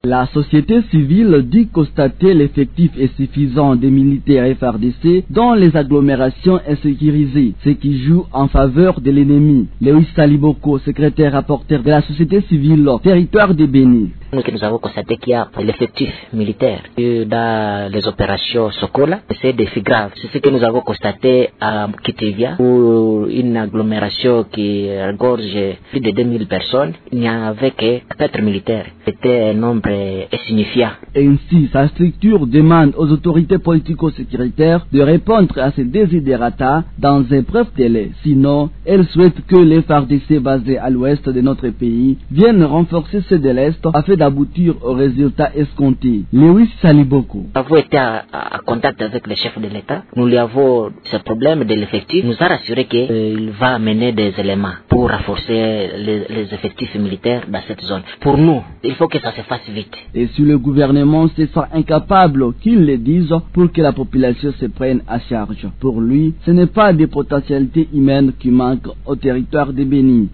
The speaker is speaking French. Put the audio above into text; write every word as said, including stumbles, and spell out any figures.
La société civile dit constater l'effectif insuffisant des militaires F A R D C dans les agglomérations insécurisées, ce qui joue en faveur de l'ennemi. Lewis Saliboko, secrétaire rapporteur de la société civile, territoire de Béni. Nous, nous avons constaté qu'il y a l'effectif militaire dans les opérations Sokola, c'est des défis graves. C'est ce que nous avons constaté à Kitevia, où une agglomération qui regorge plus de deux mille personnes, il n'y avait que quatre militaires. C'était un nombre insignifiant. Ainsi, sa structure demande aux autorités politico-sécuritaires de répondre à ces desiderata dans un bref délai. Sinon, elle souhaite que les F A R D C basés à l'ouest de notre pays viennent renforcer ceux de l'est afin d'aboutir aux résultats escomptés. Lewis Saliboko. Nous avons été en contact avec le chef de l'État. Nous lui avons ce problème de l'effectif. Il nous a rassuré qu'il euh, va amener des éléments pour renforcer les, les effectifs militaires dans cette zone. Pour nous, il faut que ça se fasse vite. Et si le gouvernement se sent incapable qu'il le dise pour que la population se prenne à charge. Pour lui, ce n'est pas des potentialités humaines qui manquent au territoire de Béni.